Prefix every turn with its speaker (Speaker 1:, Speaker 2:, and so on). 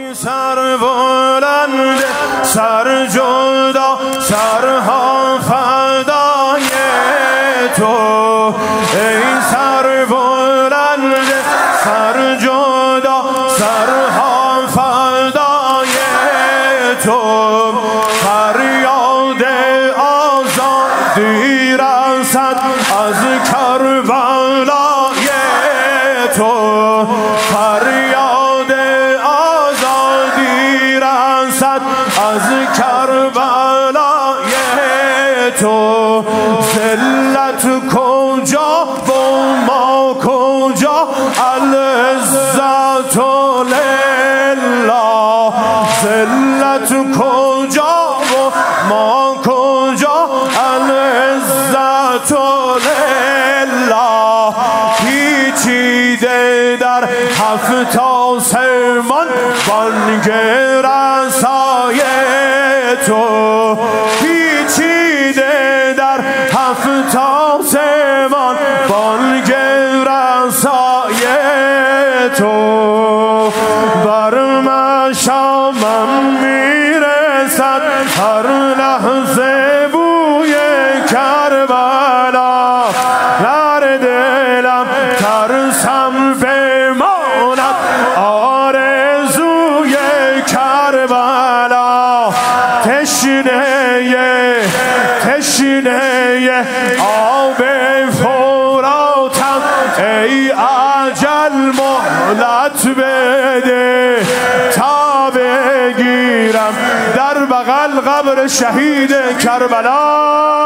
Speaker 1: سر بلند سر جدا سرها فدای تو، ای سر بلند سر جدا سرها فدای تو، فریاد آزادی رسد از کربلای تو، فریاد آزادی رسد از کربلای تو، ذلت کجا و ما کجا العزت لله، ذلت کجا و ما کجا العزت لله، پیچیده در هفت آسمان بانگ رسای تو، پیچیده در هفت آسمان بانگ رسای تو، بر مشامم میرسد هر لحظه بوی کربلا، در دلم ترسم بماند آرزوی کربلا، تشنه آب فراتم ای اجل مهلت بده، تا بگیرم در بغل قبر شهید کربلا.